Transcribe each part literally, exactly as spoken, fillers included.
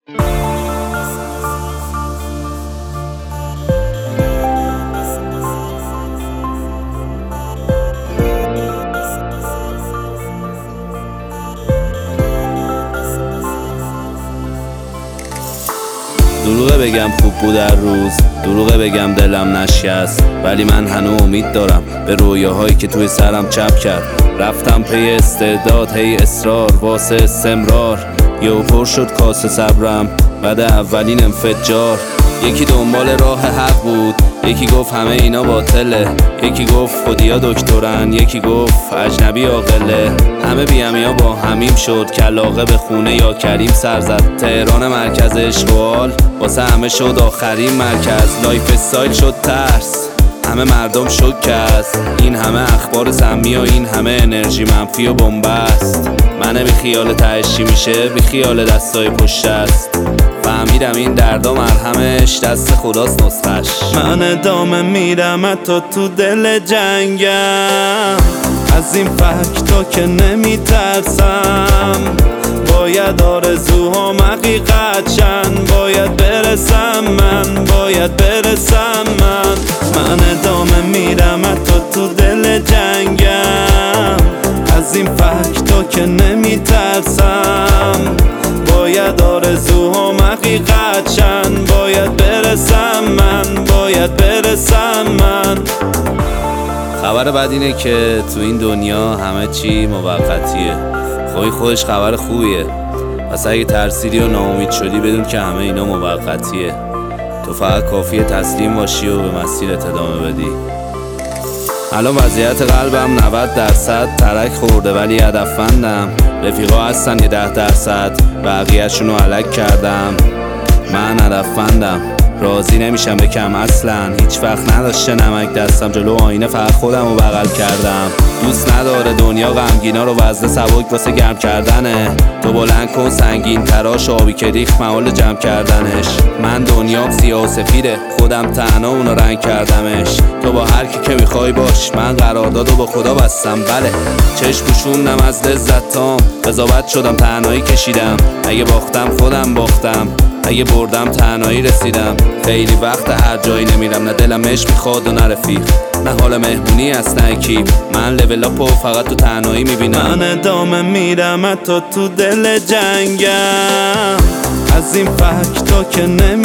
دروغه بگم خوب بود در روز، دروغه بگم دلم نشکست، ولی من هنوز امید دارم به رویاهایی که توی سرم چپ کرد. رفتم پی استعداد، هی اصرار واسه استمرار، یهو پر شد کاسه صبرم بعد اولین انفجار. یکی دنبال راه حق بود، یکی گفت همه اینا باطله، یکی گفت خودیا دکترن، یکی گفت اجنبی عاقله. همه بی‌همیا با همیم شد، کلاغه به خونه یا کریم سر زد. تهران مرکز اشغال واسه همه شد آخرین مرکز. لایف استایل شد ترس، همه مردم شکست. این همه اخبار سمی و این همه انرژی منفی و بنبست. منه بی خیال تهش چی میشه، بی خیال دستای پشت است. فهمیدم این دردا مرهمش دست خداست نسخش. من ادامه میرم حتی تو دل جنگم، از این فکتا که نمیترسم. باید آرزوهام حقیقت شن، باید برسم من، باید برسم من. من ادامه میرم حتی تو دل جنگم، از این فکتا که نمیترسم. باید آرزوهام حقیقت شن، باید برسم من، باید برسم من. خبر بد اینه که تو این دنیا همه چی موقتیه. خواهی خودش خبر خوبیه، پس اگه ترسیدی و ناامید شدی بدون که همه اینا موقتیه. تو فقط کافیه تسلیم باشی و به مسیرت ادامه بدی. الان وضعیت قلبم نود درصد ترک خورده ولی هدفمندم. رفیقا هستن یه ده درصد، بقیه‌شونو علک کردم. من هدفمندم، راضی نمیشم بکم اصلا. هیچ وقت نداشته نمک دستم، جلو آینه فقط خودم رو بغل کردم. دوست نداره دنیا غمگینا رو وزن سبک واسه گرم کردنه. تو بلند کن سنگین تراش، آبی که ریخت محال جمع کردنش. من دنیام سیاه و سفیده، خودم تنها اونو رنگ کردمش. تو با هر کی که میخوای باش، من قراردادو با خدا بستم. بله چشم پوشوندم از لذت تام، قضاوت شدم تنهایی کشیدم. اگه باختم خودم باختم، اگه بردم تنهایی رسیدم. خیلی وقت هر جایی نمیرم، نه دلم عشق میخواد و نه رفیق، نه حال مهمونی است نه اکیپ. من لول اپو فقط تو تنهایی میبینم. من ادامه میرم حتی تو دل جنگم، از این فکتا که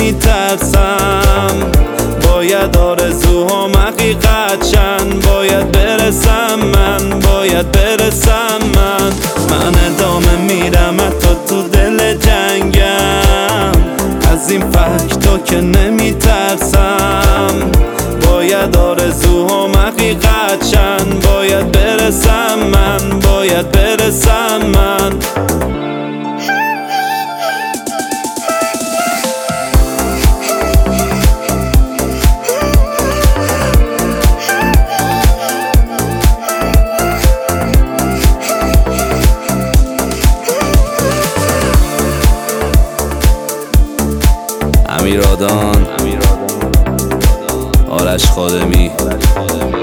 نمیترسم. باید آرزوهام حقیقت شن، باید برسم من، باید برسم من. من ادامه میرم حتی تو دل جنگم، از این فکتا که نمیترسم. باید آرزوهام حقیقت شن، باید برسم من، باید برسم من. امیرادان، آرش خادمی.